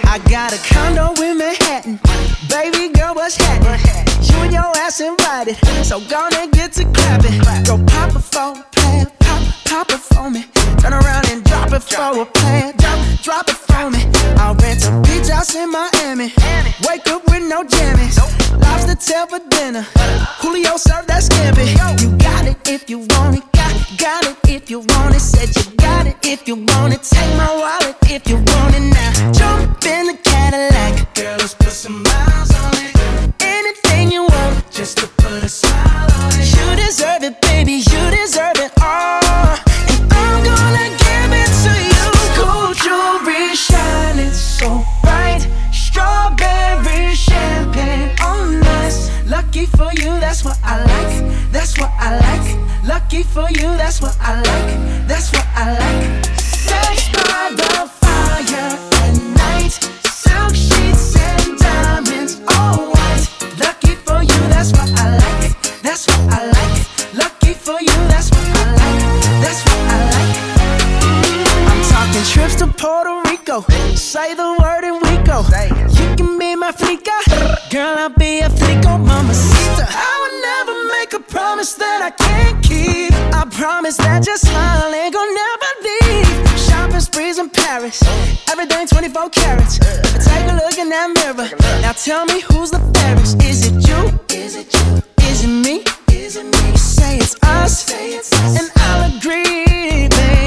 I got a condo in Manhattan. Baby girl, what's happening? You and your ass invited, so gonna get to clapping. Go pop it for a plan, pop it for me. Turn around and drop it for a plan, drop it for me. I'll rent a beach house in Miami. Wake up with no jammies. Lobster tail for dinner. Julio served that scampi. You got it if you want it. Got it if you want it. Said you got it if you want it. Take my wallet if you want it now. Jump in the Cadillac. Girl, let's put some miles on it. Anything you want, just to put a smile on it. You deserve it, baby. You deserve it all. And I'm gonna give it to you. Gold jewelry shining so bright. Strawberry champagne on us. Lucky for you, that's what I like. That's what I like. Lucky for you, that's what I like. That's what I like. Sex by the fire at night. Silk sheets and diamonds, all white. Lucky for you, that's what I like. That's what I like. Lucky for you, that's what I like. That's what I like. I'm talking trips to Puerto Rico. Say the word and we go. You can be my flica. Girl, I'll be a flico, mamacita. I would never make a promise that I can't keep. I promise that your smile ain't gon' never leave. Shopping sprees in Paris, everything 24 carats. Take a look in that mirror. Now tell me who's the fairest. Is it you? Is it you? Is it me? Is it me? Say it's us, and I'll agree, baby.